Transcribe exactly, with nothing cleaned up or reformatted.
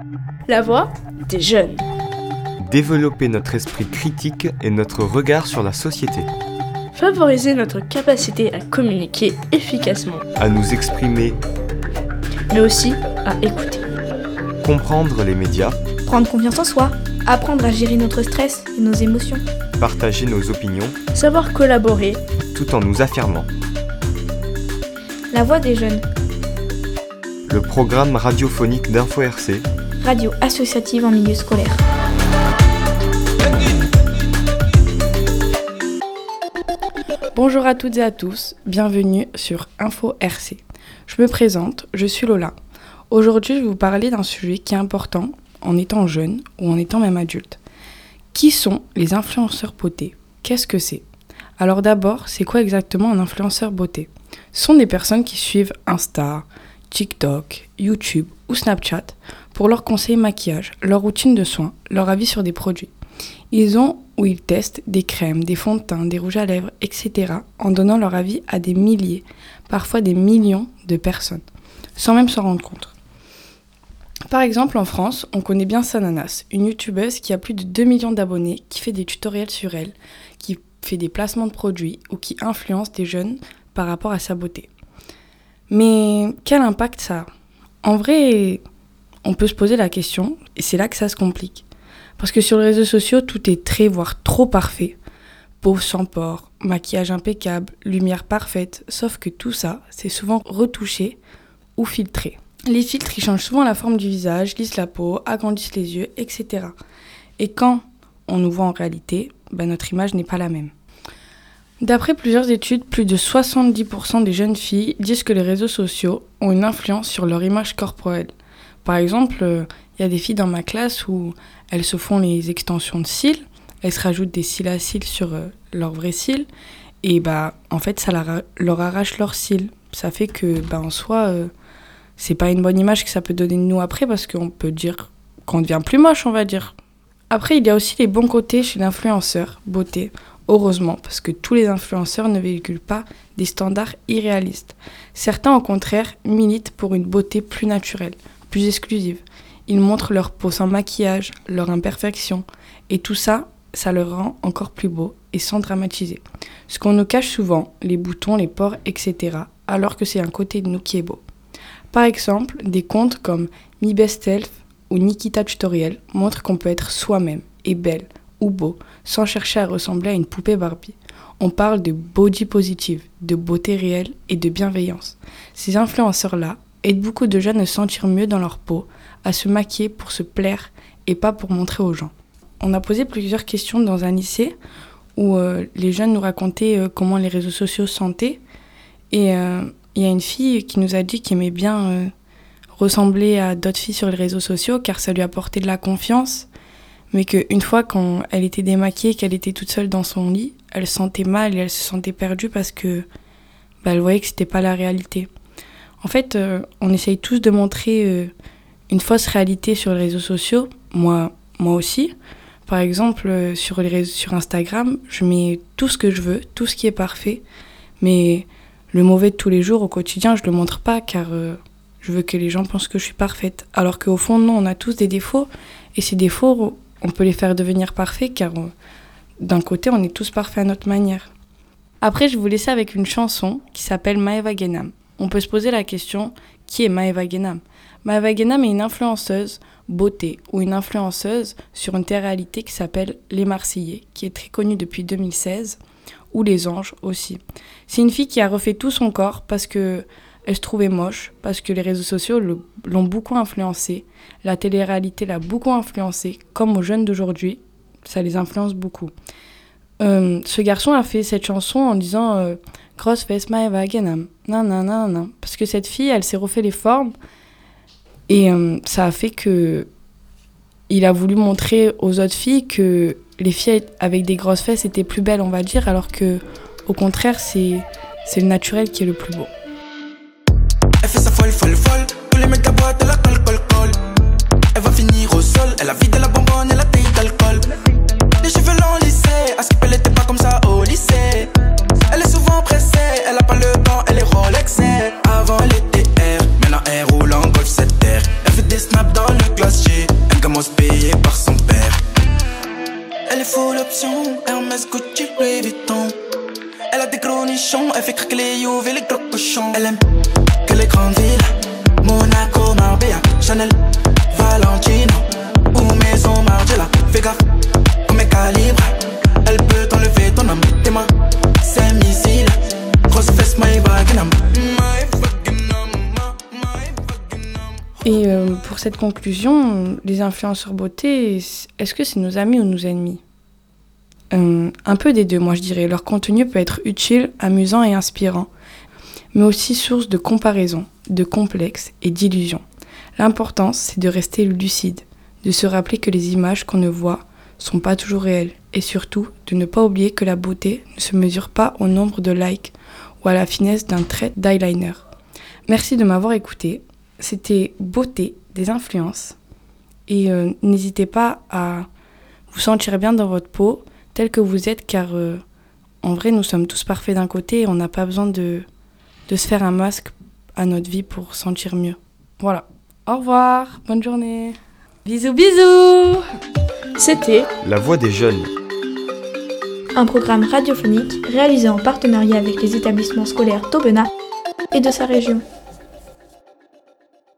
La voix des jeunes. Développer notre esprit critique et notre regard sur la société. Favoriser notre capacité à communiquer efficacement. À nous exprimer. Mais aussi à écouter. Comprendre les médias. Prendre confiance en soi. Apprendre à gérer notre stress et nos émotions. Partager nos opinions. Savoir collaborer. Tout en nous affirmant. La voix des jeunes. Le programme radiophonique d'Info R C. Radio associative en milieu scolaire. Bonjour à toutes et à tous, bienvenue sur Info R C. Je me présente, je suis Lola. Aujourd'hui, je vais vous parler d'un sujet qui est important en étant jeune ou en étant même adulte. Qui sont les influenceurs beauté ? Qu'est-ce que c'est ? Alors d'abord, c'est quoi exactement un influenceur beauté ? Ce sont des personnes qui suivent Insta, TikTok, YouTube ou Snapchat pour leurs conseils maquillage, leur routine de soins, leur avis sur des produits. Ils ont ou ils testent des crèmes, des fonds de teint, des rouges à lèvres, et cetera en donnant leur avis à des milliers, parfois des millions de personnes, sans même s'en rendre compte. Par exemple, en France, on connaît bien Sananas, une youtubeuse qui a plus de deux millions d'abonnés, qui fait des tutoriels sur elle, qui fait des placements de produits ou qui influence des jeunes par rapport à sa beauté. Mais quel impact ça a ? En vrai, on peut se poser la question, et c'est là que ça se complique. Parce que sur les réseaux sociaux, tout est très, voire trop parfait. Peau sans pores, maquillage impeccable, lumière parfaite, sauf que tout ça, c'est souvent retouché ou filtré. Les filtres, ils changent souvent la forme du visage, lissent la peau, agrandissent les yeux, et cetera. Et quand on nous voit en réalité, ben notre image n'est pas la même. D'après plusieurs études, plus de soixante-dix pour cent des jeunes filles disent que les réseaux sociaux ont une influence sur leur image corporelle. Par exemple, il euh, y a des filles dans ma classe où elles se font les extensions de cils, elles se rajoutent des cils à cils sur euh, leurs vrais cils, et bah en fait ça leur, leur arrache leurs cils. Ça fait que bah, en soi, euh, c'est pas une bonne image que ça peut donner de nous après, parce qu'on peut dire qu'on devient plus moche, on va dire. Après, il y a aussi les bons côtés chez l'influenceur beauté. Heureusement, parce que tous les influenceurs ne véhiculent pas des standards irréalistes. Certains, au contraire, militent pour une beauté plus naturelle, plus exclusive. Ils montrent leur peau sans maquillage, leurs imperfections. Et tout ça, ça leur rend encore plus beau et sans dramatiser. Ce qu'on nous cache souvent, les boutons, les pores, et cetera, alors que c'est un côté de nous qui est beau. Par exemple, des comptes comme Mi Best Self ou Nikita Tutorial montrent qu'on peut être soi-même et belle ou beau, sans chercher à ressembler à une poupée Barbie. On parle de body positive, de beauté réelle et de bienveillance. Ces influenceurs-là aident beaucoup de jeunes à se sentir mieux dans leur peau, à se maquiller pour se plaire et pas pour montrer aux gens. On a posé plusieurs questions dans un lycée où euh, les jeunes nous racontaient euh, comment les réseaux sociaux se sentaient. Et il euh, y a une fille qui nous a dit qu'elle aimait bien euh, ressembler à d'autres filles sur les réseaux sociaux car ça lui apportait de la confiance. Mais qu'une fois qu'elle était démaquillée, qu'elle était toute seule dans son lit, elle se sentait mal et elle se sentait perdue parce que bah, elle voyait que c'était pas la réalité. En fait, euh, on essaye tous de montrer euh, une fausse réalité sur les réseaux sociaux, moi, moi aussi. Par exemple, euh, sur, les réseaux, sur Instagram, je mets tout ce que je veux, tout ce qui est parfait, mais le mauvais de tous les jours, au quotidien, je le montre pas car euh, je veux que les gens pensent que je suis parfaite. Alors qu'au fond, non, on a tous des défauts et ces défauts, on peut les faire devenir parfaits car on, d'un côté, on est tous parfaits à notre manière. Après, je vais vous laisser avec une chanson qui s'appelle Maeva Genam. On peut se poser la question, qui est Maeva Genam ? Maeva Genam est une influenceuse beauté ou une influenceuse sur une télé-réalité qui s'appelle Les Marseillais, qui est très connue depuis deux mille seize, ou Les Anges aussi. C'est une fille qui a refait tout son corps parce que elle se trouvait moche, parce que les réseaux sociaux le, l'ont beaucoup influencée. La télé-réalité l'a beaucoup influencée, comme aux jeunes d'aujourd'hui, ça les influence beaucoup. Euh, ce garçon a fait cette chanson en disant euh, « Grosse fesse Maeva Genam », nan nan nan nan, parce que cette fille, elle s'est refait les formes, et euh, ça a fait que il a voulu montrer aux autres filles que les filles avec des grosses fesses étaient plus belles, on va dire, alors que au contraire, c'est, c'est le naturel qui est le plus beau. Elle fait sa folle, folle, folle. Tous les mecs à boîte, elle a col, col, col. Elle va finir au sol. Elle a vidé la bonbonne, elle a taillé d'alcool. Les cheveux longs lissés. À ce qu'elle était pas comme ça au lycée. Elle est souvent pressée. Elle a pas le temps, elle est Rolexée. Avant elle était R, maintenant elle roule en Golf sept R. Elle fait des snaps dans le glacier, un gamos payé par son père. Elle est full option, Hermès, Gucci, Louis Vuitton. Elle a des gros nichons, elle fait craquer les Juve et les gros cochons. Elle aime que les grandes villes, Monaco, Marbella, Chanel, Valentino ou Maison Margiela. Fais gaffe, on met calibre, elle peut t'enlever ton âme. Tes mains, c'est un missile, grosse fesse, my Wagenham. My Wagenham, my Wagenham. Et euh, pour cette conclusion, les influenceurs beauté, est-ce que c'est nos amis ou nos ennemis ? euh, Un peu des deux, moi je dirais. Leur contenu peut être utile, amusant et inspirant, mais aussi source de comparaison, de complexes et d'illusions. L'important, c'est de rester lucide, de se rappeler que les images qu'on ne voit sont pas toujours réelles, et surtout de ne pas oublier que la beauté ne se mesure pas au nombre de likes ou à la finesse d'un trait d'eyeliner. Merci de m'avoir écouté. C'était Beauté des influences. Et euh, n'hésitez pas à vous sentir bien dans votre peau, tel que vous êtes, car euh, en vrai, nous sommes tous parfaits d'un côté et on n'a pas besoin de, de se faire un masque à notre vie pour sentir mieux. Voilà. Au revoir. Bonne journée. Bisous, bisous. C'était La voix des jeunes. Un programme radiophonique réalisé en partenariat avec les établissements scolaires d'Aubenas et de sa région.